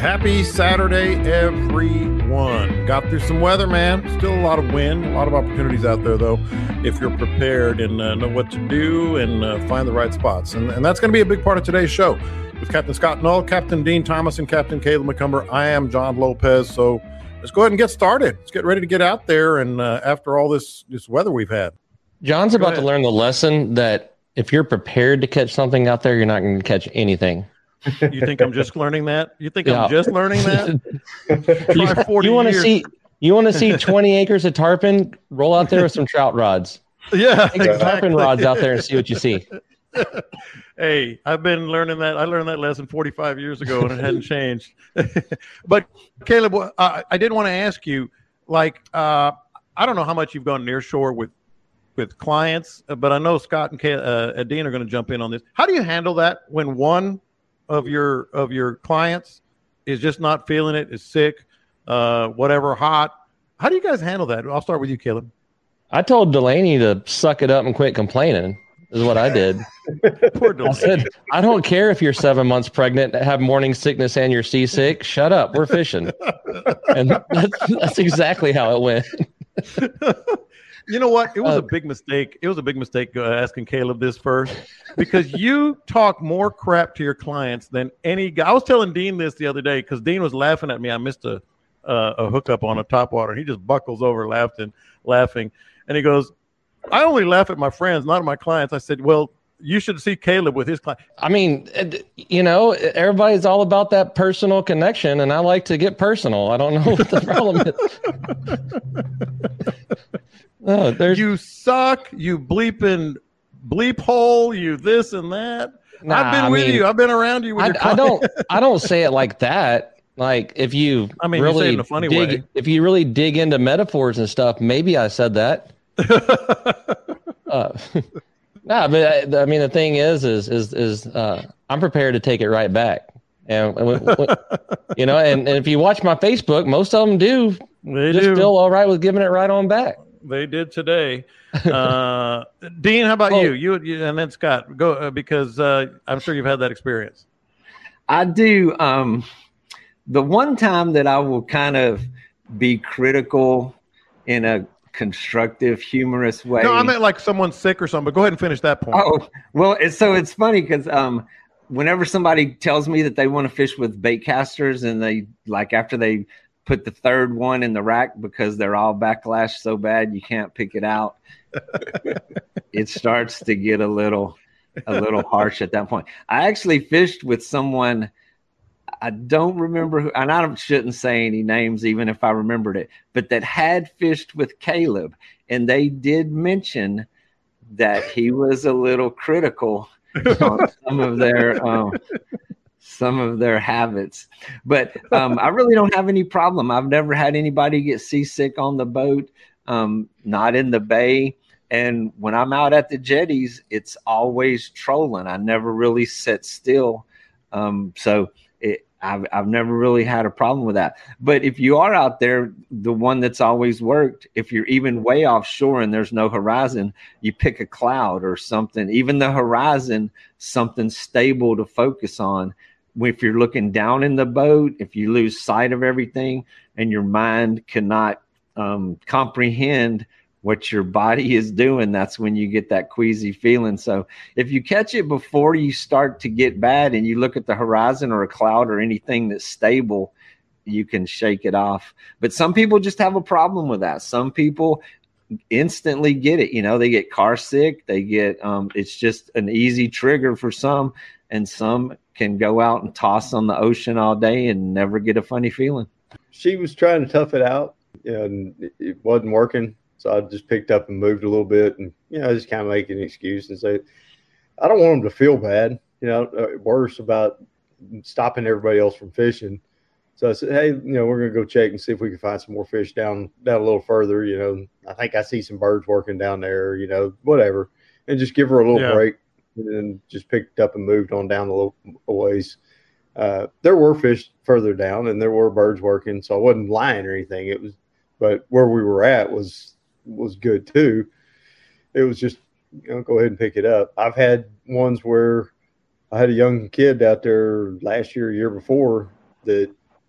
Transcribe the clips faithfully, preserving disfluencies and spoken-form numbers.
Happy Saturday, everyone. Got through some weather, man. Still a lot of wind, a lot of opportunities out there, though, if you're prepared and uh, know what to do and uh, find the right spots. And, and that's going to be a big part of today's show. With Captain Scott Null, Captain Dean Thomas, and Captain Caleb McCumber, I am John Lopez. So let's go ahead and get started. Let's get ready to get out there. And uh, after all this, this weather we've had. John's about to learn the lesson that if you're prepared to catch something out there, you're not going to catch anything. You think I'm just learning that? You think yeah. I'm just learning that? you want to see you want to see twenty acres of tarpon? Roll out there with some trout rods. Yeah, take exactly. tarpon rods out there and see what you see. Hey, I've been learning that. I learned that lesson forty-five years ago, and it hadn't changed. But Caleb, uh, I did want to ask you, like, uh, I don't know how much you've gone near shore with with clients, but I know Scott and Kay, uh, Dean are going to jump in on this. How do you handle that when one of your of your clients is just not feeling it, is sick, uh, whatever, hot? How do you guys handle that? I'll start with you, Caleb. I told Delaney to suck it up and quit complaining, is what I did. Poor Delaney. I said, I don't care if you're seven months pregnant, have morning sickness, and you're seasick. Shut up. We're fishing. And that's, that's exactly how it went. You know what? It was uh, a big mistake. It was a big mistake uh, asking Caleb this first, because you talk more crap to your clients than any guy. I was telling Dean this the other day because Dean was laughing at me. I missed a uh, a hookup on a topwater. He just buckles over laughing, laughing. And he goes, I only laugh at my friends, not at my clients. I said, well, you should see Caleb with his client. I mean, you know, everybody's all about that personal connection, and I like to get personal. I don't know what the problem is. No, there's... You suck, you bleeping bleep hole, you this and that. Nah, I've been I with mean, you. I've been around you with I, your I don't I don't say it like that. Like if you I mean, really you say it in a funny dig, way. If you really dig into metaphors and stuff, maybe I said that. uh, nah, but I, I mean the thing is is is is uh, I'm prepared to take it right back. And, and you know, and, and if you watch my Facebook, most of them do. They just do. feel all right with giving it right on back. They did today. Uh, Dean, how about oh. you? you? You and then Scott, go uh, because uh, I'm sure you've had that experience. I do. Um, the one time that I will kind of be critical in a constructive, humorous way. No, I meant like someone's sick or something. But go ahead and finish that point. Oh, well, it's, so it's funny because um, whenever somebody tells me that they want to fish with bait casters, and they like after they put the third one in the rack because they're all backlashed so bad you can't pick it out, it starts to get a little a little harsh at that point. I actually fished with someone, I don't remember who, and I shouldn't say any names even if I remembered it, but that had fished with Caleb, and they did mention that he was a little critical on some of their um some of their habits. But um, I really don't have any problem. I've never had anybody get seasick on the boat, um, not in the bay. And when I'm out at the jetties, it's always trolling. I never really sit still. Um, so it, I've, I've never really had a problem with that. But if you are out there, the one that's always worked, if you're even way offshore and there's no horizon, you pick a cloud or something, even the horizon, something stable to focus on. If you're looking down in the boat, if you lose sight of everything and your mind cannot um, comprehend what your body is doing, that's when you get that queasy feeling. So if you catch it before you start to get bad and you look at the horizon or a cloud or anything that's stable, you can shake it off. But some people just have a problem with that. Some people instantly get it. You know, they get car sick. They get, um, it's just an easy trigger for some, and some can go out and toss on the ocean all day and never get a funny feeling. She was trying to tough it out, and it wasn't working. So I just picked up and moved a little bit, and, you know, just kind of make an excuse and say, I don't want them to feel bad, you know, uh, worse about stopping everybody else from fishing. So I said, hey, you know, we're going to go check and see if we can find some more fish down, down a little further. You know, I think I see some birds working down there, you know, whatever, and just give her a little yeah. break. And then just picked up and moved on down the little ways. Uh, there were fish further down, and there were birds working, so I wasn't lying or anything. It was, but where we were at was was good too. It was just, you know, go ahead and pick it up. I've had ones where I had a young kid out there last year, year before, that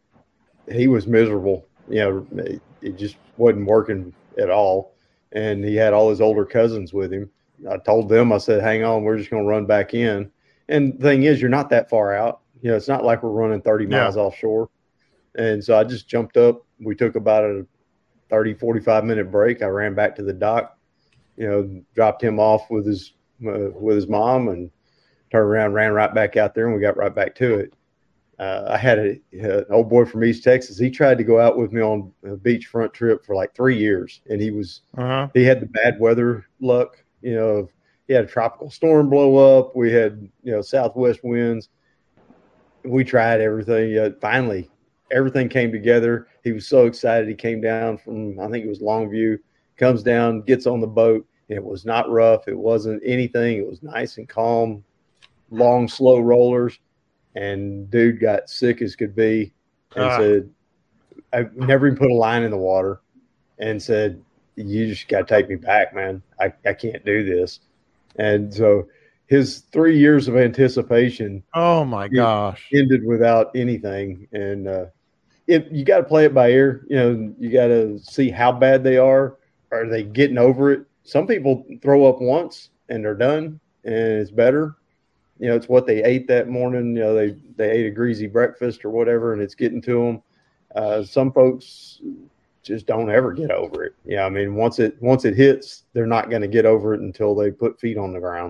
he was miserable. You know, it, it just wasn't working at all. And he had all his older cousins with him. I told them, I said, hang on, we're just going to run back in. And the thing is, you're not that far out. You know, it's not like we're running thirty miles Yeah. offshore. And so I just jumped up. We took about a thirty, forty-five minute break. I ran back to the dock, you know, dropped him off with his, uh, with his mom, and turned around, ran right back out there, and we got right back to it. Uh, I had a, an old boy from East Texas. He tried to go out with me on a beachfront trip for like three years. And he was, Uh-huh. he had the bad weather luck, you know, he had a tropical storm blow up. We had, you know, southwest winds. We tried everything. Uh, finally, everything came together. He was so excited. He came down from, I think it was Longview, comes down, gets on the boat. It was not rough. It wasn't anything. It was nice and calm, long, slow rollers. And dude got sick as could be and Ah. said, I never even put a line in the water, and said, you just got to take me back, man. I, I can't do this. And so his three years of anticipation Oh my gosh. ended without anything. And uh, it, you got to play it by ear. You know, you got to see how bad they are. Are they getting over it? Some people throw up once and they're done, and it's better. You know, it's what they ate that morning. You know, they, they ate a greasy breakfast or whatever, and it's getting to them. Uh, some folks just don't ever get over it. Yeah, I mean, once it once it hits, they're not going to get over it until they put feet on the ground.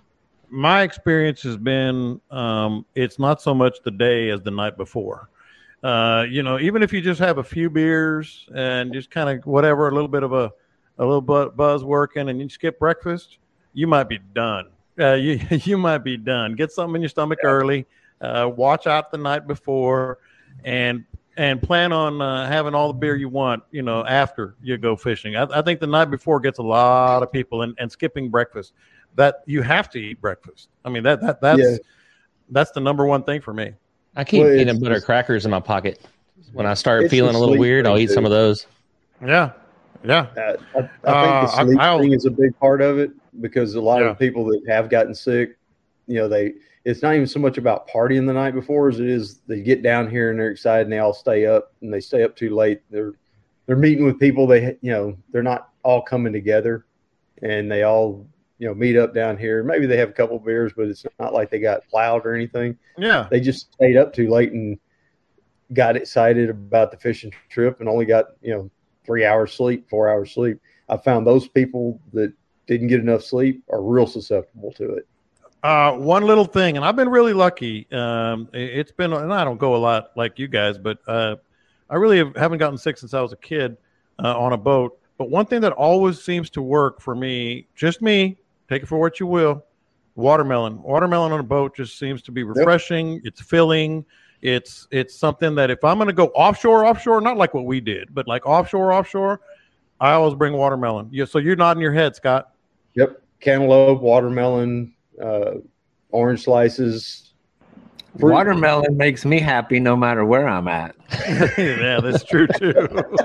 My experience has been um, it's not so much the day as the night before. Uh, you know, even if you just have a few beers and just kind of whatever, a little bit of a a little bu- buzz working, and you skip breakfast, you might be done. Uh, you you might be done. Get something in your stomach Yeah. early. Uh, watch out the night before, and and plan on uh, having all the beer you want. You know, after you go fishing. I, I think the night before gets a lot of people, and, and skipping breakfast. That you have to eat breakfast. I mean that that that's Yeah. that's the number one thing for me. I keep Well, it's- peanut butter crackers in my pocket. When I start It's feeling the a little sleep weird, I'll thing, eat some too. of those. Yeah, yeah. Uh, I, I think Uh, the sleep I- I'll- thing is a big part of it, because a lot Yeah. of people that have gotten sick, you know, they it's not even so much about partying the night before as it is they get down here and they're excited and they all stay up, and they stay up too late. They're they're meeting with people they you know they're not all coming together, and they all you know meet up down here. Maybe they have a couple beers, but it's not like they got plowed or anything. Yeah, They just stayed up too late and got excited about the fishing trip and only got, you know, three hours sleep, four hours sleep. I found those people that didn't get enough sleep are real susceptible to it. Uh, one little thing, and I've been really lucky. Um, it- it's been, and I don't go a lot like you guys, but uh, I really have, haven't gotten sick since I was a kid uh, on a boat. But one thing that always seems to work for me, just me, take it for what you will, watermelon. Watermelon on a boat just seems to be refreshing. It's filling. It's it's something that if I'm going to go offshore, offshore, not like what we did, but like offshore, offshore, I always bring watermelon. Yeah, so you're nodding your head, Scott. Yep. Cantaloupe, watermelon, uh, orange slices. Fruit. Watermelon makes me happy no matter where I'm at. Yeah, that's true too.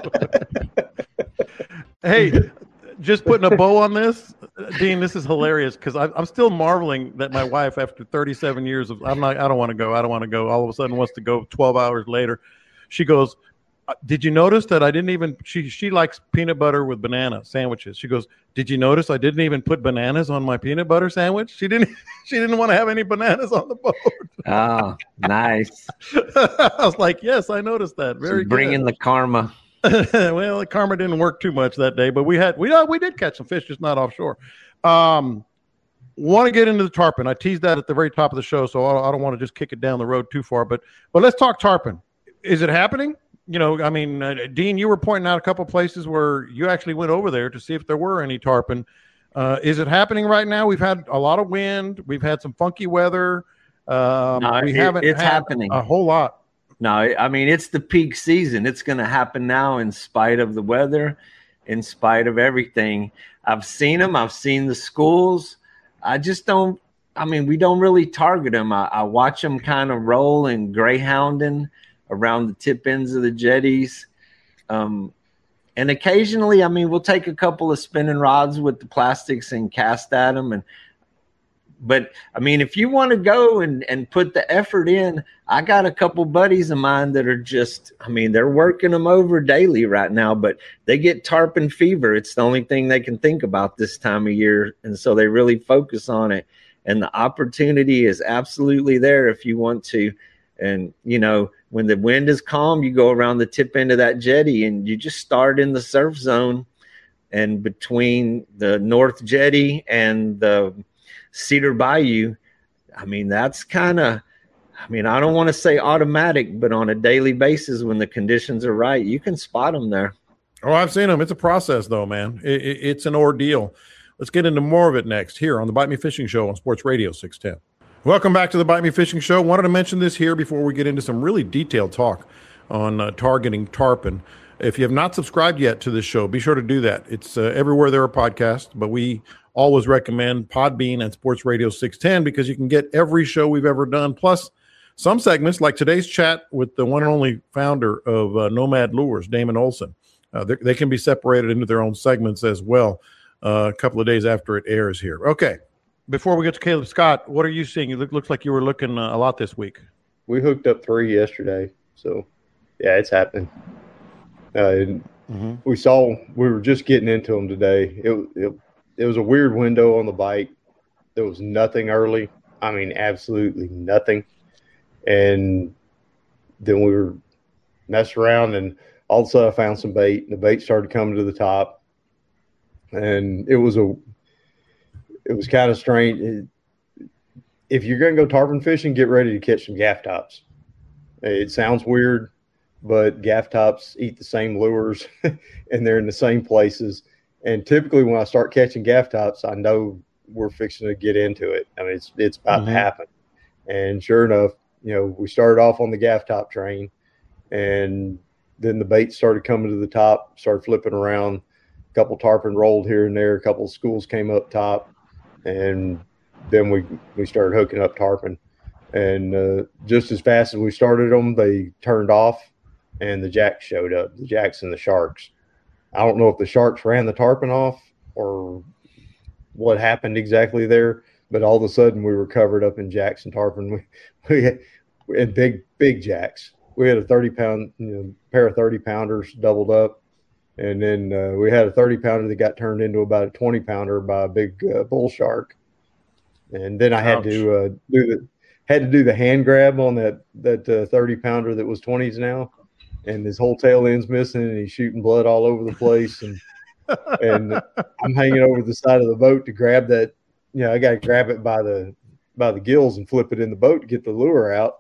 Hey, just putting a bow on this, Dean. This is hilarious because I'm still marveling that my wife, after thirty-seven years of, I'm not, I don't want to go, I don't want to go. All of a sudden, wants to go. twelve hours later, she goes, "Did you notice that I didn't even?" She she likes peanut butter with banana sandwiches. She goes, "Did you notice I didn't even put bananas on my peanut butter sandwich?" She didn't. She didn't want to have any bananas on the boat. Oh, nice. I was like, "Yes, I noticed that. Very So bring good." in the karma. Well, the karma didn't work too much that day, but we had we uh, we did catch some fish, just not offshore. Um, want to get into the tarpon? I teased that at the very top of the show, so I don't, I don't want to just kick it down the road too far. But but let's talk tarpon. Is it happening? You know, I mean, uh, Dean, you were pointing out a couple places where you actually went over there to see if there were any tarpon. Uh, is it happening right now? We've had a lot of wind. We've had some funky weather. Um, No, we it- haven't it's had happening. a whole lot. No, I mean, it's the peak season. It's going to happen now in spite of the weather, in spite of everything. I've seen them. I've seen the schools. I just don't, I mean, we don't really target them. I, I watch them kind of roll and greyhounding around the tip ends of the jetties. Um, and occasionally, I mean, we'll take a couple of spinning rods with the plastics and cast at them. And but I mean, if you want to go and, and put the effort in, I got a couple buddies of mine that are just, I mean, they're working them over daily right now, but they get tarpon fever. It's the only thing they can think about this time of year. And so they really focus on it. And the opportunity is absolutely there if you want to. And, you know, when the wind is calm, you go around the tip end of that jetty and you just start in the surf zone. And between the North Jetty and the Cedar Bayou, I mean, that's kind of, I mean, I don't want to say automatic, but on a daily basis, when the conditions are right, you can spot them there. Oh, I've seen them. It's a process, though, man. It, it, it's an ordeal. Let's get into more of it next here on the Bite Me Fishing Show on Sports Radio six ten. Welcome back to the Bite Me Fishing Show. Wanted to mention this here before we get into some really detailed talk on uh, targeting tarpon. If you have not subscribed yet to this show, be sure to do that. It's uh, everywhere there are podcasts, but we always recommend Podbean and Sports Radio six ten because you can get every show we've ever done, plus some segments like today's chat with the one and only founder of uh, Nomad Lures, Damon Olson. Uh, they, they can be separated into their own segments as well uh, a couple of days after it airs here. Okay, before we get to Caleb Scott, what are you seeing? It look, looks like you were looking uh, a lot this week. We hooked up three yesterday, so yeah, it's happening. Uh, mm-hmm. We saw we were just getting into them today. It, it it was a weird window on the bite. There was nothing early. I mean, absolutely nothing. And then we were messing around, and all of a sudden I found some bait. And the bait started coming to the top, and it was a it was kind of strange. It, if you're going to go tarpon fishing, get ready to catch some gaff tops. It sounds weird, but gaff tops eat the same lures and they're in the same places. And typically when I start catching gaff tops, I know we're fixing to get into it. I mean, it's, it's about mm-hmm. to happen. And sure enough, you know, we started off on the gaff top train, and then the bait started coming to the top, started flipping around. A couple tarpon rolled here and there. A couple of schools came up top, and then we, we started hooking up tarpon. And uh, just as fast as we started them, they turned off, and the jacks showed up, the jacks and the sharks. I don't know if the sharks ran the tarpon off or what happened exactly there, but all of a sudden we were covered up in jacks and tarpon. We, we had, we had big, big jacks. We had a thirty pound, you know, pair of thirty pounders doubled up. And then uh, we had a thirty pounder that got turned into about a twenty pounder by a big uh, bull shark. And then I had Ouch. to uh, do the, had to do the hand grab on that, that uh, thirty pounder that was twenties now. And his whole tail end's missing, and he's shooting blood all over the place. And, and I'm hanging over the side of the boat to grab that. You know, I got to grab it by the, by the gills and flip it in the boat to get the lure out.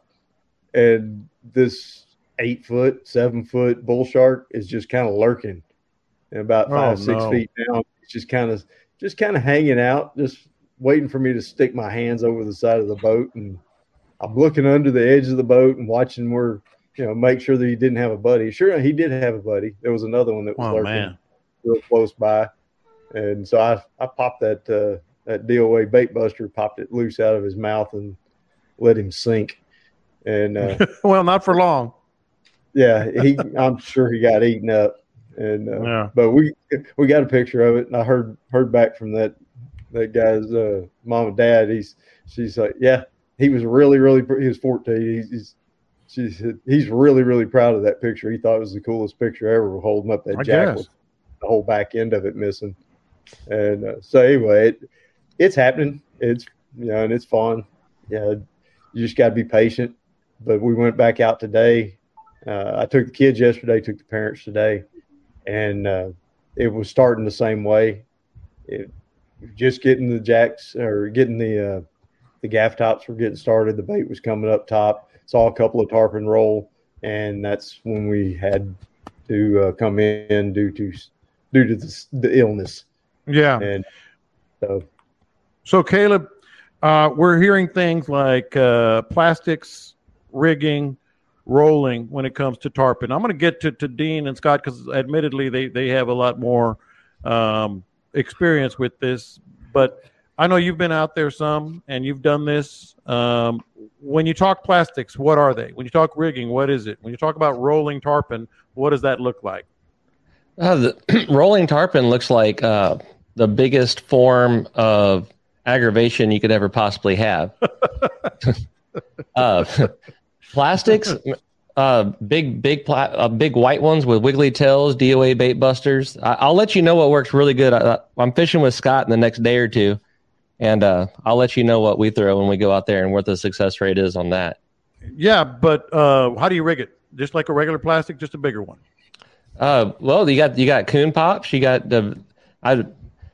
And this eight foot, seven foot bull shark is just kind of lurking, and about five, oh, six no. feet down. It's just kind of, just kind of hanging out, just waiting for me to stick my hands over the side of the boat. And I'm looking under the edge of the boat and watching where, you know, make sure that he didn't have a buddy. Sure, he did have a buddy. There was another one that was oh, lurking man. real close by. And so I, I popped that, uh, that D O A bait buster, popped it loose out of his mouth and let him sink. And uh, well, not for long. Yeah, he. I'm sure he got eaten up. And uh, yeah. but we we got a picture of it, and I heard heard back from that that guy's uh, mom and dad. He's she's like, yeah, he was really really he was fourteen. He's, he's she said he's really really proud of that picture. He thought it was the coolest picture ever, holding up that I jack guess. with the whole back end of it missing. And uh, so anyway, it, it's happening. It's you know, and it's fun. Yeah, you just got to be patient. But we went back out today. Uh, I took the kids yesterday, took the parents today, and uh, it was starting the same way. It, just getting the jacks or getting the uh, the gaff tops were getting started. The bait was coming up top. Saw a couple of tarpon roll, and that's when we had to uh, come in due to due to the, the illness. Yeah. And so, so Caleb, uh, we're hearing things like uh, plastics, rigging, rolling when it comes to tarpon. I'm going to get to, to Dean and Scott because admittedly they, they have a lot more um, experience with this. But I know you've been out there some and you've done this. Um, when you talk plastics, what are they? When you talk rigging, what is it? When you talk about rolling tarpon, what does that look like? Uh, the rolling tarpon looks like uh, the biggest form of aggravation you could ever possibly have. uh, plastics, uh, big, big, pla- uh, big white ones with wiggly tails, D O A bait busters. I- I'll let you know what works really good. I- I'm fishing with Scott in the next day or two, and uh, I'll let you know what we throw when we go out there and what the success rate is on that. Yeah, but uh, how do you rig it? Just like a regular plastic, just a bigger one? Uh, well, you got you got coon pops. You got the I.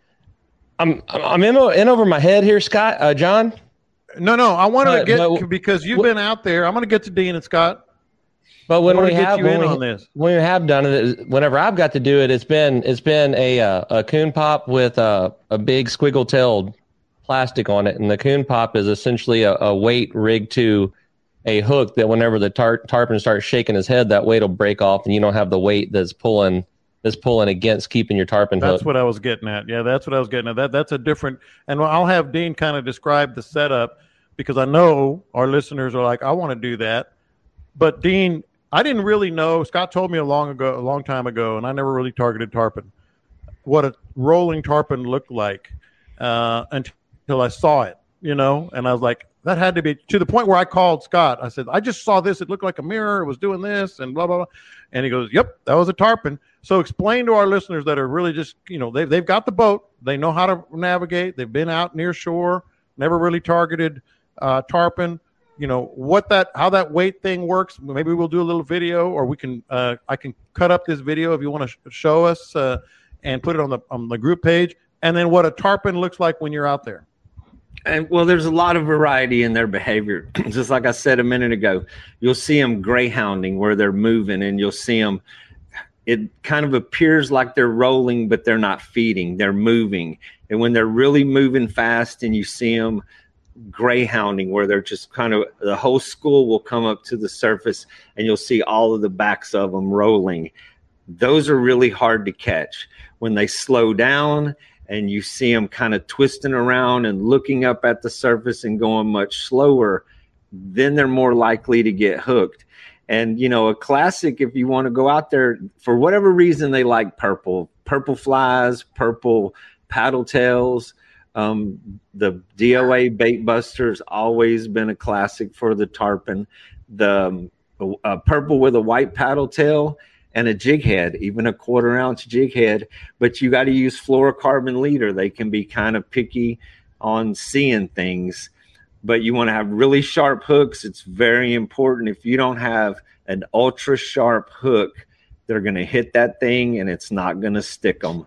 I'm I'm in, in over my head here, Scott. Uh, John. No, no. I wanted But- to get but- because you've been out there. I'm going to get to Dean and Scott. But when I wanna we get have you when in we, on this. when we have done it, whenever I've got to do it, it's been it's been a uh, a coon pop with a a big squiggle tailed plastic on it, and the coon pop is essentially a, a weight rigged to a hook that whenever the tar- tarpon starts shaking his head, that weight will break off, and you don't have the weight that's pulling that's pulling against keeping your tarpon That's hooked. what I was getting at. Yeah, that's what I was getting at. That that's a different. And I'll have Dean kind of describe the setup because I know our listeners are like, I want to do that. But Dean, I didn't really know. Scott told me a long ago, a long time ago, and I never really targeted tarpon. What a rolling tarpon looked like uh, until I saw it, you know, and I was like, that had to be to the point where I called Scott. I said, I just saw this. It looked like a mirror. It was doing this and blah, blah, blah. And he goes, yep, that was a tarpon. So explain to our listeners that are really just, you know, they've, they've got the boat. They know how to navigate. They've been out near shore, never really targeted uh, tarpon. You know, what that, how that weight thing works. Maybe we'll do a little video or we can, uh, I can cut up this video if you want to sh- show us uh, and put it on the, on the group page. And then what a tarpon looks like when you're out there. And well, there's a lot of variety in their behavior. Just like I said a minute ago, you'll see them greyhounding where they're moving, and you'll see them. It kind of appears like they're rolling, but they're not feeding. They're moving. And when they're really moving fast and you see them greyhounding where they're just kind of, the whole school will come up to the surface and you'll see all of the backs of them rolling. Those are really hard to catch. When they slow down and you see them kind of twisting around and looking up at the surface and going much slower, then they're more likely to get hooked. And, you know, a classic, if you want to go out there, for whatever reason, they like purple, purple flies, purple paddle tails. Um, the D O A bait buster has always been a classic for the tarpon. The um, uh, purple with a white paddle tail and a jig head, even a quarter ounce jig head. But you got to use fluorocarbon leader. They can be kind of picky on seeing things. But you want to have really sharp hooks. It's very important. If you don't have an ultra sharp hook, they're going to hit that thing and it's not going to stick them.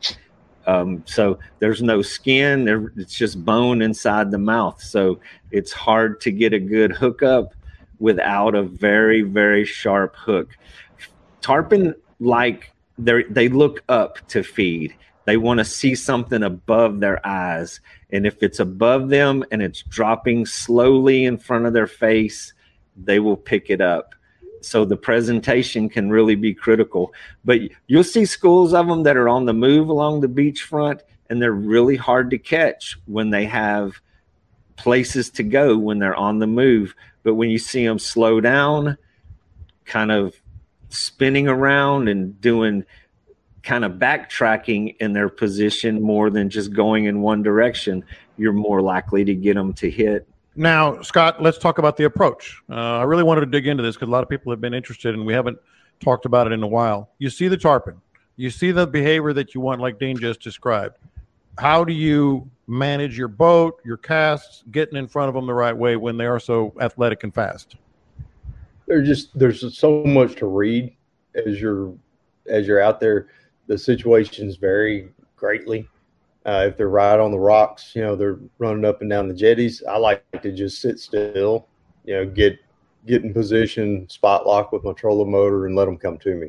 Um, so there's no skin. There, it's just bone inside the mouth. So it's hard to get a good hookup without a very, very sharp hook. Tarpon, like they they look up to feed. They want to see something above their eyes. And if it's above them and it's dropping slowly in front of their face, they will pick it up. So the presentation can really be critical. But you'll see schools of them that are on the move along the beachfront, and they're really hard to catch when they have places to go when they're on the move. But when you see them slow down, kind of spinning around and doing kind of backtracking in their position more than just going in one direction, you're more likely to get them to hit. Now, Scott, let's talk about the approach. Uh, I really wanted to dig into this because a lot of people have been interested and we haven't talked about it in a while. You see the tarpon, you see the behavior that you want, like Dean just described. How do you manage your boat, your casts, getting in front of them the right way when they are so athletic and fast? There's just there's so much to read as you're as you're out there. The situations vary greatly. Uh, if they're right on the rocks, you know, they're running up and down the jetties, I like to just sit still, you know, get get in position, spot lock with my trolling motor and let them come to me.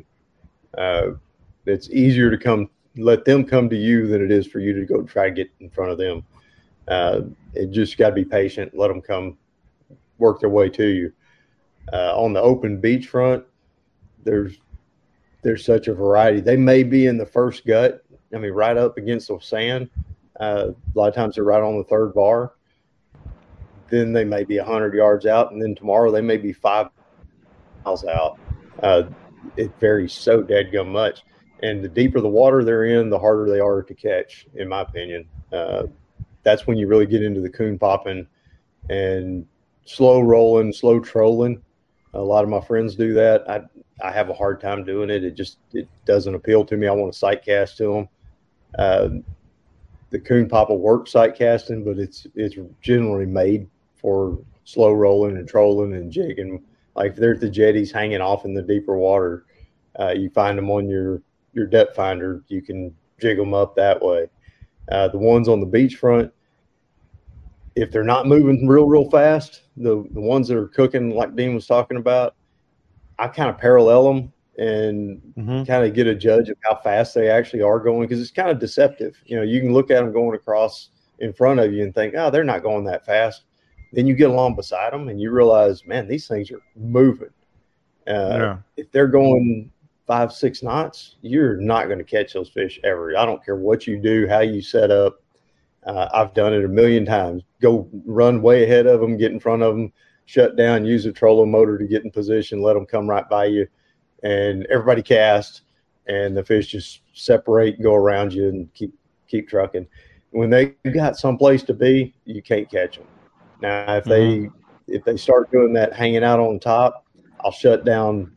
Uh, it's easier to come, let them come to you than it is for you to go try to get in front of them. Uh, it just got to be patient, let them come work their way to you. Uh, on the open beachfront, there's there's such a variety. They may be in the first gut. I mean, right up against the sand. Uh, a lot of times they're right on the third bar. Then they may be one hundred yards out, and then tomorrow they may be five miles out. Uh, it varies so dadgum much. And the deeper the water they're in, the harder they are to catch, in my opinion. Uh, that's when you really get into the coon popping and slow rolling, slow trolling. A lot of my friends do that. I I have a hard time doing it. It just it doesn't appeal to me. I want to sight cast to them. Uh, the coon pop will work sight casting, but it's it's generally made for slow rolling and trolling and jigging. Like if they're at the jetties hanging off in the deeper water, uh, you find them on your your depth finder. You can jig them up that way. Uh, the ones on the beachfront, if they're not moving real, real fast, the, the ones that are cooking, like Dean was talking about, I kind of parallel them and mm-hmm. kind of get a judge of how fast they actually are going, because it's kind of deceptive. You know, you can look at them going across in front of you and think, oh, they're not going that fast. Then you get along beside them and you realize, man, these things are moving. Uh, yeah. If they're going five, six knots, you're not going to catch those fish ever. I don't care what you do, how you set up. Uh, I've done it a million times. Go run way ahead of them, get in front of them, shut down, use a trolling motor to get in position, let them come right by you, and everybody cast, and the fish just separate, go around you, and keep keep trucking. When they got someplace to be, you can't catch them. Now, if they mm-hmm. if they start doing that hanging out on top, I'll shut down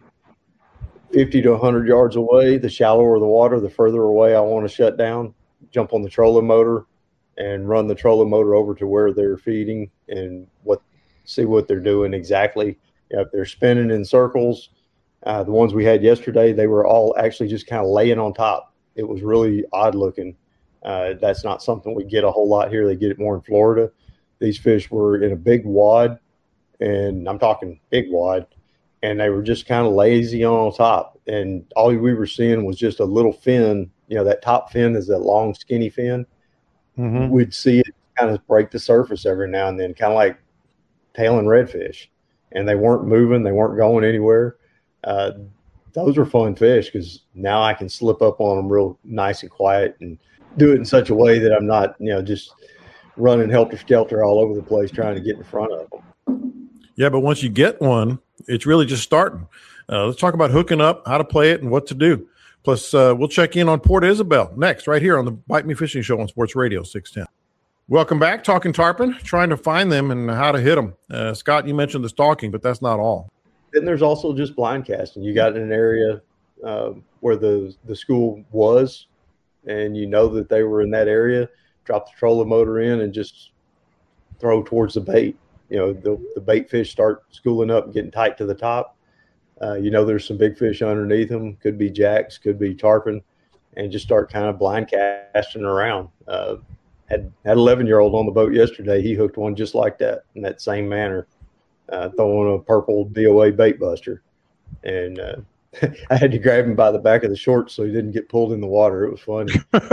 fifty to one hundred yards away. The shallower the water, the further away I want to shut down, jump on the trolling motor, and run the trolling motor over to where they're feeding and what see what they're doing exactly. You know, if they're spinning in circles, uh, the ones we had yesterday, they were all actually just kind of laying on top. It was really odd looking. Uh, that's not something we get a whole lot here. They get it more in Florida. These fish were in a big wad, and I'm talking big wad, and they were just kind of lazy on top. And all we were seeing was just a little fin. You know, that top fin is that long, skinny fin. Mm-hmm. We'd see it kind of break the surface every now and then, kind of like tailing redfish. And they weren't moving. They weren't going anywhere. Uh, those were fun fish because now I can slip up on them real nice and quiet and do it in such a way that I'm not, you know, just running helter-skelter all over the place trying to get in front of them. Yeah, but once you get one, it's really just starting. Uh, let's talk about hooking up, how to play it, and what to do. Plus, uh, we'll check in on Port Isabel next, right here on the Bite Me Fishing Show on Sports Radio six ten. Welcome back. Talking tarpon, trying to find them and how to hit them. Uh, Scott, you mentioned the stalking, but that's not all. Then there's also just blind casting. You got an area uh, where the, the school was, and you know that they were in that area. Drop the trolling motor in and just throw towards the bait. You know, the, the bait fish start schooling up and getting tight to the top. Uh, you know, there's some big fish underneath them. Could be jacks, could be tarpon, and just start kind of blind casting around. Uh, had had an eleven-year-old on the boat yesterday. He hooked one just like that in that same manner, uh, throwing a purple D O A bait buster. And uh, I had to grab him by the back of the shorts so he didn't get pulled in the water. It was funny.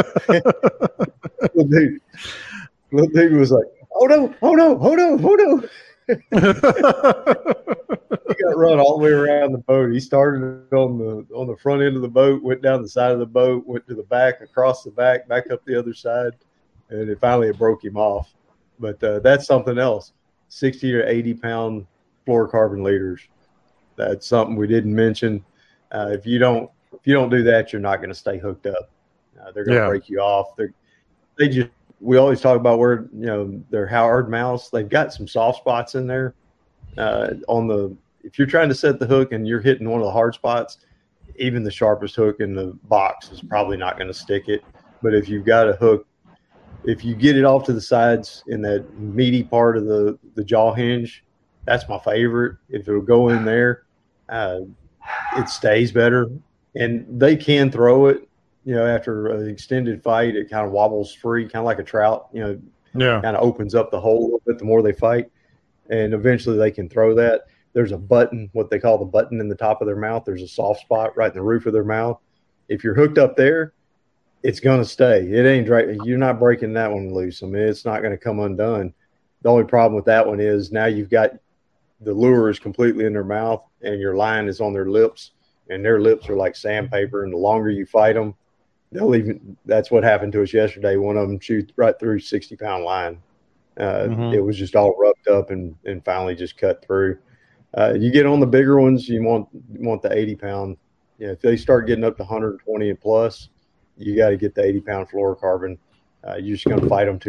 little, dude, little dude was like, oh, no, oh, no, oh, no, oh, no. He got run all the way around the boat. He started on the on the front end of the boat, went down the side of the boat, went to the back, across the back, back up the other side, and it finally it broke him off. But uh, that's something else. sixty or eighty pound fluorocarbon leaders. That's something we didn't mention. Uh, if you don't if you don't do that, you're not going to stay hooked up. Uh, they're going to yeah. break you off. They they just we always talk about where, you know, they're hard mouths. They've got some soft spots in there. Uh, on the if you're trying to set the hook and you're hitting one of the hard spots, even the sharpest hook in the box is probably not going to stick it. But if you've got a hook, if you get it off to the sides in that meaty part of the, the jaw hinge, that's my favorite. If it'll go in there, uh, it stays better. And they can throw it. You know, after an extended fight, it kind of wobbles free, kind of like a trout, you know, yeah. kind of opens up the hole a little bit the more they fight. And eventually they can throw that. There's a button, what they call the button in the top of their mouth. There's a soft spot right in the roof of their mouth. If you're hooked up there, it's going to stay. It ain't dra- You're not breaking that one loose. I mean, it's not going to come undone. The only problem with that one is now you've got the lure is completely in their mouth and your line is on their lips, and their lips are like sandpaper. And the longer you fight them, they'll even, that's what happened to us yesterday. One of them chewed right through sixty pound line. Uh, mm-hmm. It was just all rubbed up and, and finally just cut through. Uh, you get on the bigger ones, you want, you want the eighty pound. Yeah, if they start getting up to one hundred twenty and plus, you got to get the eighty pound fluorocarbon. Uh, you're just going to fight them too.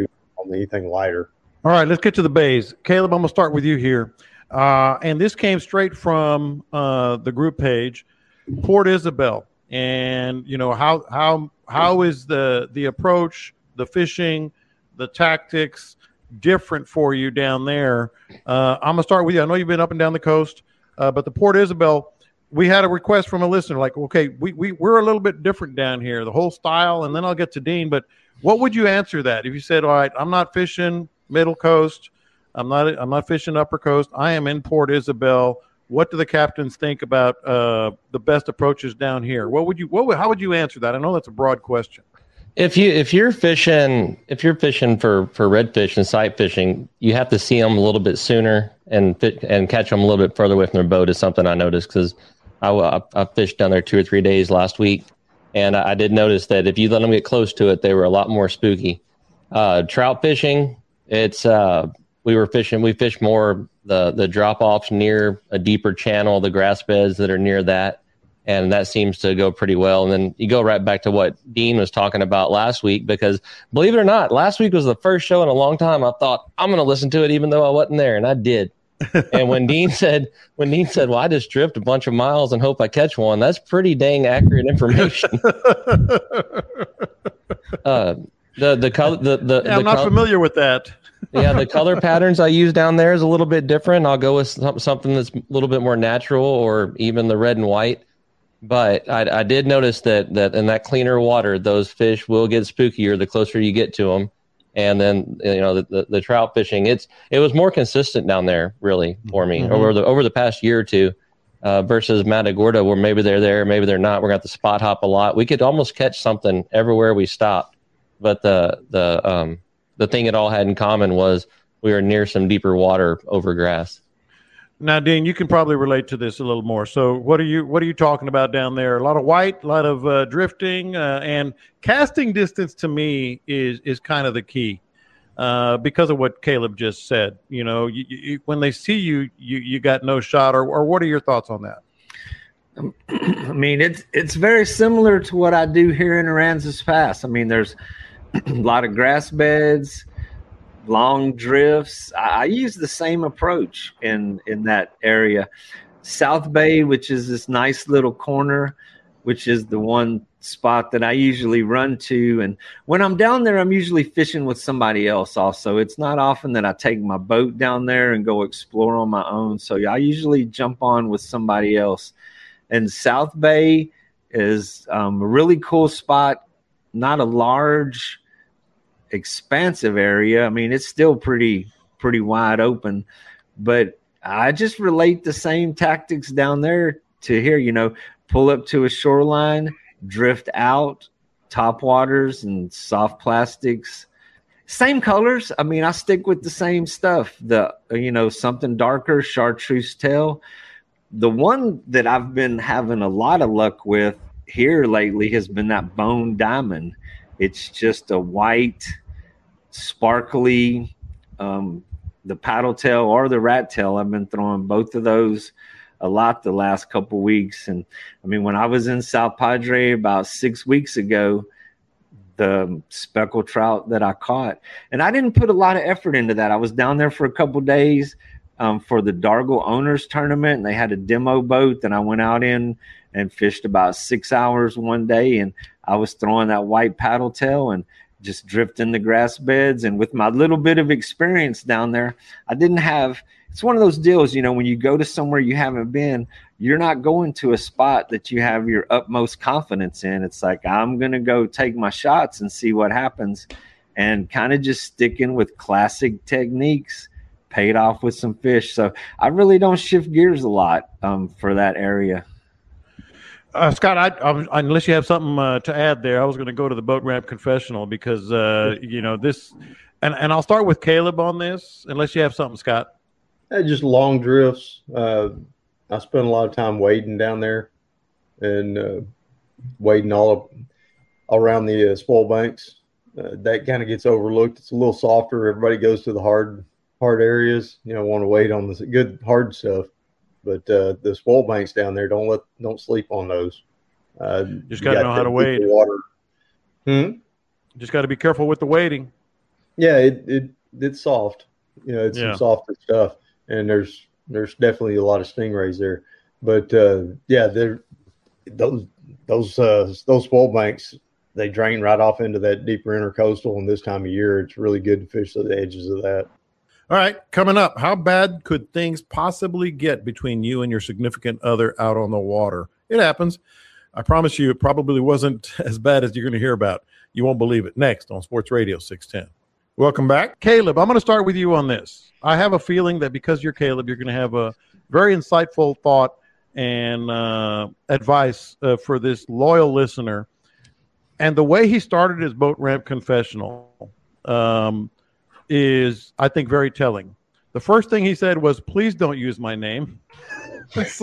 on anything lighter. All right, let's get to the bays. Caleb, I'm going to start with you here. Uh, and this came straight from uh, the group page, Port Isabel. And, you know, how how how is the the approach, the fishing, the tactics different for you down there? Uh, I'm going to start with you. I know you've been up and down the coast, uh, but the Port Isabel, we had a request from a listener, like, okay, we, we, we're a little bit different down here, the whole style, and then I'll get to Dean. But what would you answer that if you said, all right, I'm not fishing Middle Coast, I'm not I'm not fishing Upper Coast, I am in Port Isabel. What do the captains think about uh, the best approaches down here? What would you what would, how would you answer that? I know that's a broad question. If you if you're fishing if you're fishing for, for redfish and sight fishing, you have to see them a little bit sooner and fit, and catch them a little bit further away from their boat is something I noticed, because I, I, I fished down there two or three days last week, and I, I did notice that if you let them get close to it, they were a lot more spooky. Uh, trout fishing, it's uh, we were fishing. We fished more the the drop offs near a deeper channel, the grass beds that are near that, and that seems to go pretty well. And then you go right back to what Dean was talking about last week, because believe it or not, last week was the first show in a long time I thought I'm going to listen to it even though I wasn't there, and I did. And when Dean said, when Dean said, well, I just drift a bunch of miles and hope I catch one, that's pretty dang accurate information. uh, the the color the the, yeah, the I'm not col- familiar with that. yeah, the color patterns I use down there is a little bit different. I'll go with some, something that's a little bit more natural, or even the red and white. But I, I did notice that that in that cleaner water, those fish will get spookier the closer you get to them. And then, you know, the, the, the trout fishing, it's it was more consistent down there, really, for me mm-hmm. over the over the past year or two, uh, versus Matagorda, where maybe they're there, maybe they're not. We're going to have to spot hop a lot. We could almost catch something everywhere we stopped. But the the um, the thing it all had in common was we were near some deeper water over grass. Now, Dean, you can probably relate to this a little more. So what are you what are you talking about down there? A lot of white, a lot of uh, drifting, uh, and casting distance to me is is kind of the key uh, because of what Caleb just said. You know, you, you, when they see you, you you got no shot. Or, or what are your thoughts on that? I mean, it's it's very similar to what I do here in Aransas Pass. I mean, there's a lot of grass beds, long drifts. I, I use the same approach in, in that area. South Bay, which is this nice little corner, which is the one spot that I usually run to. And when I'm down there, I'm usually fishing with somebody else also. It's not often that I take my boat down there and go explore on my own. So I usually jump on with somebody else. And South Bay is um, a really cool spot, not a large, expansive area. I mean, it's still pretty pretty wide open, but I just relate the same tactics down there to here. You know, pull up to a shoreline, drift out, top waters and soft plastics, same colors. I mean, I stick with the same stuff. The you know something darker, chartreuse tail. The one that I've been having a lot of luck with here lately has been that bone diamond. It's just a white, sparkly, um, the paddle tail or the rat tail. I've been throwing both of those a lot the last couple weeks. And I mean, when I was in South Padre about six weeks ago, the speckled trout that I caught, and I didn't put a lot of effort into that. I was down there for a couple days um, for the Dargle Owners Tournament, and they had a demo boat that I went out in and fished about six hours one day. And I was throwing that white paddle tail and just drifting the grass beds. And with my little bit of experience down there, I didn't have, it's one of those deals, you know, when you go to somewhere you haven't been, you're not going to a spot that you have your utmost confidence in. It's like, I'm going to go take my shots and see what happens, and kind of just sticking with classic techniques paid off with some fish. So I really don't shift gears a lot um, for that area. Uh, Scott, I, I, unless you have something uh, to add there, I was going to go to the boat ramp confessional because, uh, you know, this, and, and I'll start with Caleb on this, unless you have something, Scott. Uh, just long drifts. Uh, I spent a lot of time wading down there and uh, wading all up all around the uh, spoil banks. Uh, that kind of gets overlooked. It's a little softer. Everybody goes to the hard, hard areas. You know, want to wade on the good hard stuff. But uh, the spoil banks down there, don't let don't sleep on those. Uh, Just got to know how to wade. Water. Hmm? Just got to be careful with the wading. Yeah, it, it it's soft. You know, it's Yeah. some softer stuff, and there's there's definitely a lot of stingrays there. But uh, yeah, they're those those uh, those spoil banks, they drain right off into that deeper intercoastal, and this time of year, it's really good to fish the edges of that. All right, coming up, how bad could things possibly get between you and your significant other out on the water? It happens. I promise you, it probably wasn't as bad as you're going to hear about. You won't believe it. Next on Sports Radio six ten. Welcome back. Caleb, I'm going to start with you on this. I have a feeling that because you're Caleb, you're going to have a very insightful thought and uh, advice uh, for this loyal listener. And the way he started his boat ramp confessional um, is, I think, very telling. The first thing he said was, please don't use my name. so,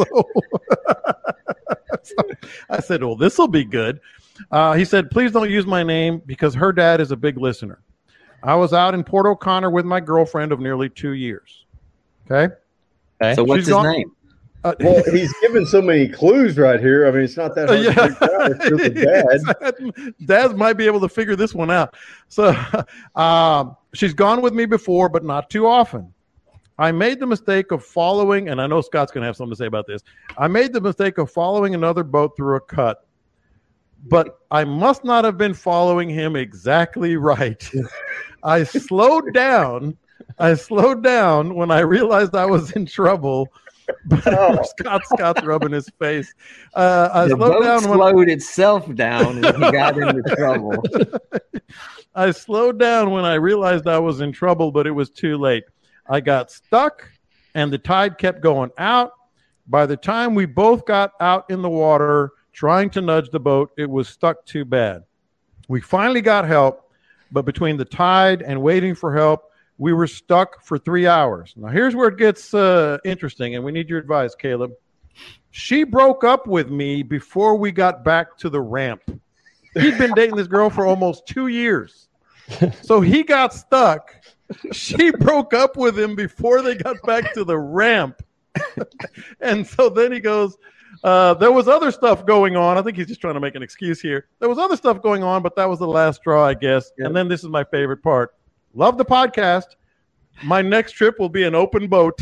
so I said, well, this will be good. Uh, he said, please don't use my name because her dad is a big listener. I was out in Port O'Connor with my girlfriend of nearly two years. Okay. Okay. So what's She's his gone- name? Uh, Well, he's given so many clues right here. I mean, it's not that hard to figure out if you're the dad. Dads might be able to figure this one out. So um, she's gone with me before, but not too often. I made the mistake of following, and I know Scott's going to have something to say about this. I made the mistake of following another boat through a cut, but I must not have been following him exactly right. I slowed down. I slowed down when I realized I was in trouble. Oh. Scott, Scott's rubbing his face. Uh, I The slowed boat down when slowed itself down when he got into trouble. I slowed down when I realized I was in trouble, but it was too late. I got stuck, and the tide kept going out. By the time we both got out in the water trying to nudge the boat, it was stuck too bad. We finally got help, but between the tide and waiting for help, we were stuck for three hours. Now, here's where it gets uh, interesting, and we need your advice, Caleb. She broke up with me before we got back to the ramp. He'd been dating this girl for almost two years. So he got stuck. She broke up with him before they got back to the ramp. And so then he goes, uh, there was other stuff going on. I think he's just trying to make an excuse here. There was other stuff going on, but that was the last straw, I guess. Yeah. And then this is my favorite part. Love the podcast. My next trip will be an open boat.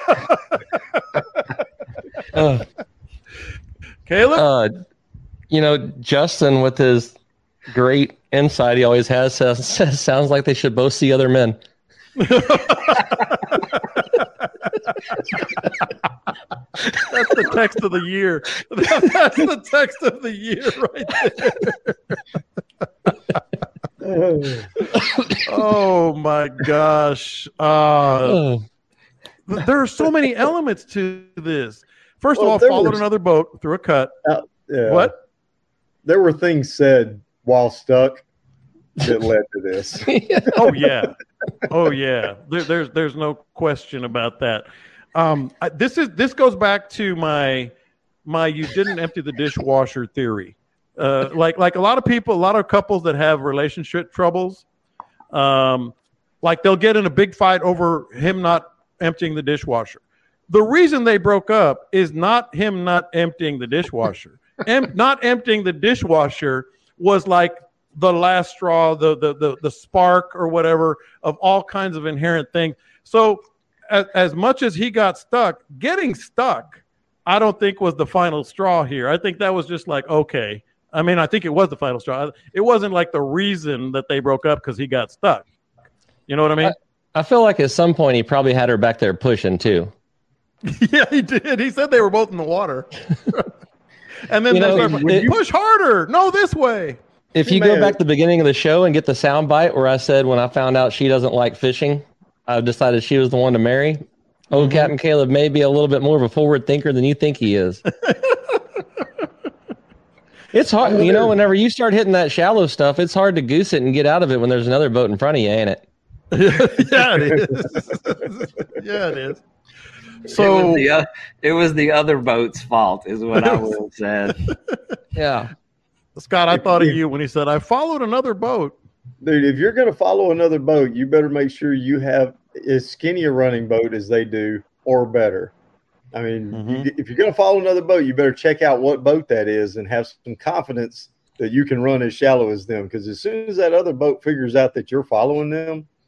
Uh, Caleb? uh, you know, Justin, with his great insight he always has, says, says sounds like they should both see other men. That's the text of the year. That's the text of the year right there. Oh my gosh. Uh, Oh, there are so many elements to this. First Well, of all, there followed was- another boat through a cut. Yeah. What? There were things said while stuck that led to this. Oh yeah. Oh yeah. There, there's there's no question about that. Um, I, this is this goes back to my my you didn't empty the dishwasher theory. Uh, like like a lot of people, a lot of couples that have relationship troubles, um, like they'll get in a big fight over him not emptying the dishwasher. The reason they broke up is not him not emptying the dishwasher. Em- not emptying the dishwasher was like the last straw, the, the the the spark or whatever of all kinds of inherent things. So as, as much as he got stuck, getting stuck, I don't think was the final straw here. I think that was just like, okay. I mean, I think it was the final straw. It wasn't like the reason that they broke up because he got stuck. You know what I mean? I feel like at some point he probably had her back there pushing too. Yeah, he did. He said they were both in the water. And then You they know, started, would you- push harder. No, this way. If He you may go have- back to the beginning of the show and get the sound bite where I said when I found out she doesn't like fishing, I decided she was the one to marry. Oh, Mhm. Captain Caleb may be a little bit more of a forward thinker than you think he is. It's hard, you know, whenever you start hitting that shallow stuff, it's hard to goose it and get out of it when there's another boat in front of you, ain't it? Yeah, it is. Yeah, it is. it, So was the, uh, it was the other boat's fault, is what I would have said. Yeah. Scott, I thought of you when he said, I followed another boat. Dude, if you're going to follow another boat, you better make sure you have as skinny a running boat as they do or better. I mean, Mhm. you, if you're going to follow another boat, you better check out what boat that is and have some confidence that you can run as shallow as them. Because as soon as that other boat figures out that you're following them,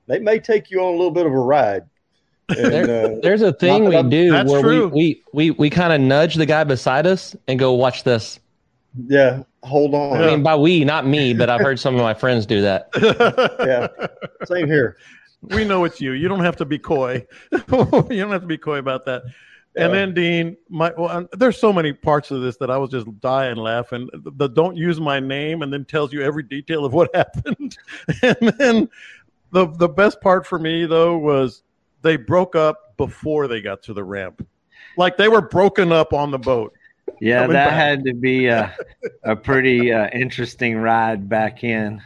they may take you on a little bit of a ride. And, There, uh, there's a thing not we that I'm- do That's where true. we we, we, we kind of nudge the guy beside us and go, watch this. yeah, hold on. I mean, by we, not me, but I've heard some of my friends do that. Yeah, same here. We know it's you. You don't have to be coy. You don't have to be coy about that. And Yeah. then Dean, my well, um, there's so many parts of this that I was just dying laughing. The, the don't use my name and then tells you every detail of what happened. And then the the best part for me though was they broke up before they got to the ramp. Like they were broken up on the boat. Yeah, Coming that back. had to be a, a pretty uh, interesting ride back in.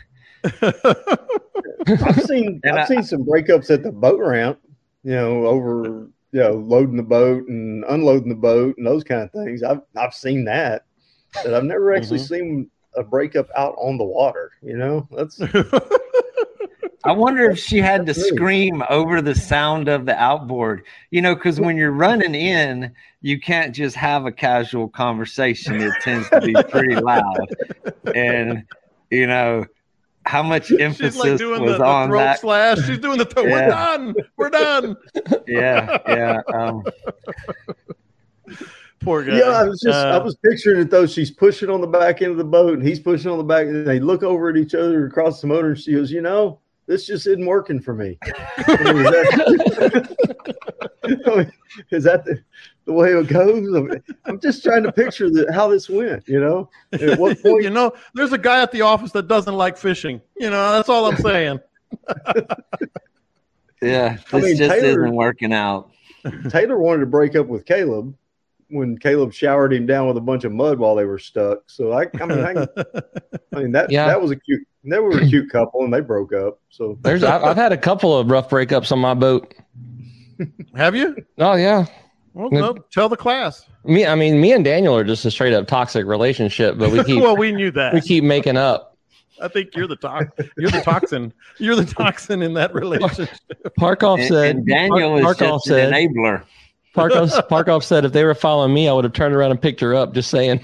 I've seen And I've I- seen some breakups at the boat ramp, you know, over you know loading the boat and unloading the boat and those kind of things. I've I've seen that, but I've never actually Mhm. seen a breakup out on the water. You know, that's I wonder if she had to That's really- scream over the sound of the outboard, you know, because when you're running in, you can't just have a casual conversation. It tends to be pretty loud. And, you know, how much emphasis She's like doing was the, the on throat that? slash. She's doing the throat. We're Yeah. done. We're done. Yeah, yeah. Um, Poor guy. yeah. I was just I Uh, was picturing it though. She's pushing on the back end of the boat and he's pushing on the back. And they look over at each other across the motor and she goes, you know, this just isn't working for me. I mean, is that, I mean, is that the, the way it goes? I mean, I'm just trying to picture the, how this went. You know, at what point? you know, there's a guy at the office that doesn't like fishing. You know, that's all I'm saying. yeah, this I mean, just Taylor- isn't working out. Taylor wanted to break up with Caleb when Caleb showered him down with a bunch of mud while they were stuck. So I, I mean, I, I mean that Yeah. that was a cute. They were a cute couple and they broke up. So There's I've, I've had a couple of rough breakups on my boat. Have you? Oh yeah, Well, no, tell the class. me. I mean, me and Daniel are just a straight up toxic relationship, but we keep well, we knew that. we keep making up. I think you're the to- You're the toxin. You're the toxin in that relationship. Parkoff And, said. and Daniel is Parkoff just said. an enabler. Parkoff, Parkoff said if they were following me, I would have turned around and picked her up. Just saying.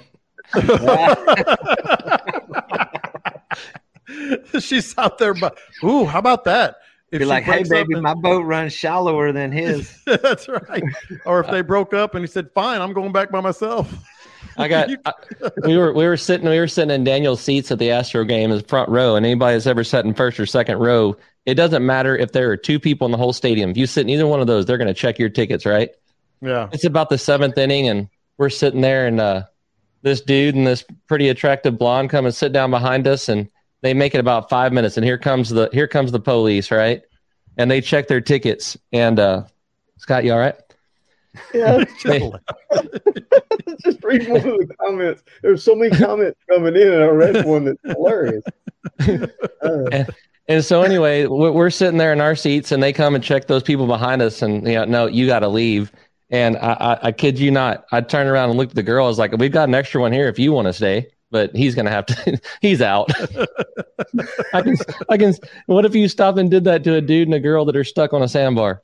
She's out there, but ooh, how about that? If Be she like, hey, breaks up baby, and- my boat runs shallower than his. That's right. Or if they broke up and he said, "Fine, I'm going back by myself." I got. I, we were we were sitting we were sitting in Daniel's seats at the Astro game in the front row, and anybody that's ever sat in first or second row, it doesn't matter if there are two people in the whole stadium. If you sit in either one of those, they're going to check your tickets, right? Yeah. It's about the seventh inning, and we're sitting there, and uh, this dude and this pretty attractive blonde come and sit down behind us, and they make it about five minutes, and here comes the here comes the police, right? And they check their tickets, and uh, Scott, you all right? yeah, They- just read one of the comments. There's so many comments coming in, and I read one that's hilarious. Uh, And so anyway, we're we're sitting there in our seats, and they come and check those people behind us, and you know, no, you got to leave. And I, I, I kid you not, I turned around and looked at the girl. I was like, "We've got an extra one here if you want to stay, but he's gonna have to. He's out." I can, I can. What if you stop and did that to a dude and a girl that are stuck on a sandbar?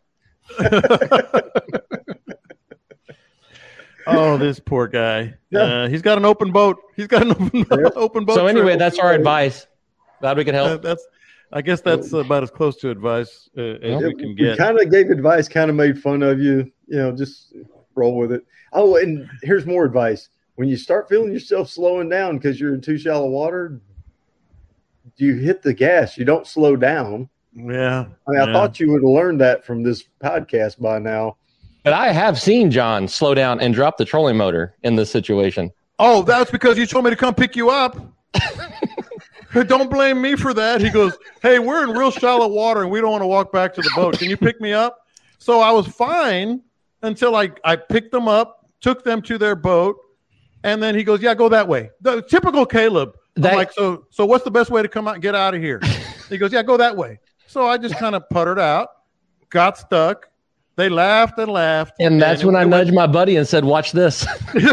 Oh, this poor guy. Yeah. Uh, he's got an open boat. He's got an open, Yeah. open boat. So anyway, trip. that's our advice. Glad we could Uh, help. that's. I guess that's about as close to advice uh, as we can get. kind of gave advice, kind of made fun of you. You know, just roll with it. Oh, and here's more advice: when you start feeling yourself slowing down because you're in too shallow water, you hit the gas. You don't slow down. Yeah. I mean, I yeah. thought you would have learned that from this podcast by now. But I have seen John slow down and drop the trolling motor in this situation. Oh, that's because you told me to come pick you up. Don't blame me for that. He goes, "Hey, we're in real shallow water and we don't want to walk back to the boat. Can you pick me up?" So I was fine until I, I picked them up, took them to their boat, and then he goes, "Yeah, go that way." The typical Caleb. I'm That- like, so so what's the best way to come out and get out of here? He goes, "Yeah, go that way." So I just kind of puttered out, got stuck. They laughed and laughed. And that's it- when I it went- nudged my buddy and said, "Watch this."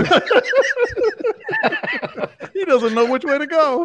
He doesn't know which way to go.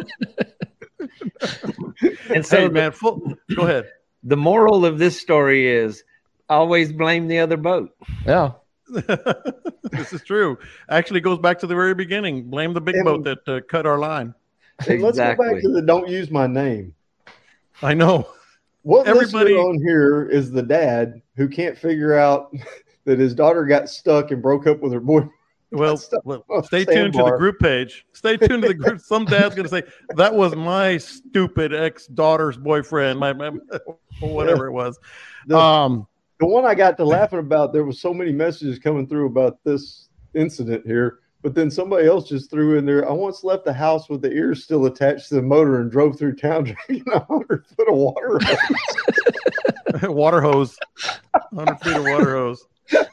And so Hey, the, man, full, go ahead. the moral of this story is always blame the other boat. Yeah. This is true. Actually, goes back to the very beginning. Blame the big And- boat that uh, cut our line. And let's go Exactly. back to the don't use my name. I know. what everybody listener on here is the dad who can't figure out that his daughter got stuck and broke up with her boy? Well, well stay tuned to the group page. Stay tuned to the group. Some dad's going to say, that was my stupid ex-daughter's boyfriend, my, my whatever it was. The, um, the one I got to laughing about, there was so many messages coming through about this incident here, but then somebody else just threw in there, I once left the house with the ears still attached to the motor and drove through town drinking a hundred foot of water hose. Water hose. one hundred feet of water hose.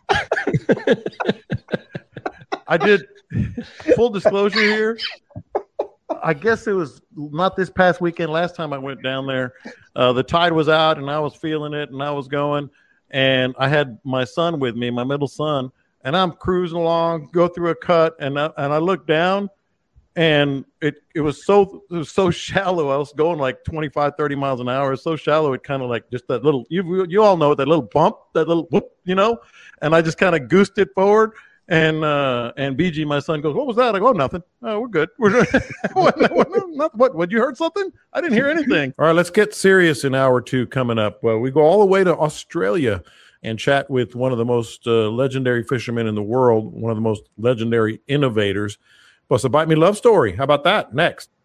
I did, full disclosure here, I guess it was not this past weekend. Last time I went down there, uh, the tide was out and I was feeling it and I was going. And I had my son with me, my middle son, and I'm cruising along, go through a cut, and I, and I look down, and it it was so it was so shallow. I was going like twenty-five, thirty miles an hour. It's so shallow, it kind of like just that little, you you all know it, that little bump, that little whoop, you know. And I just kind of goosed it forward. And uh, and B G, my son, goes, what was that? I go, oh, nothing. Oh, we're good. We're what, what, what, what? You heard something? I didn't hear anything. All right, let's get serious in hour two coming up. Well, we go all the way to Australia and chat with one of the most uh, legendary fishermen in the world, one of the most legendary innovators. Plus a Bite Me Love story. How about that? Next.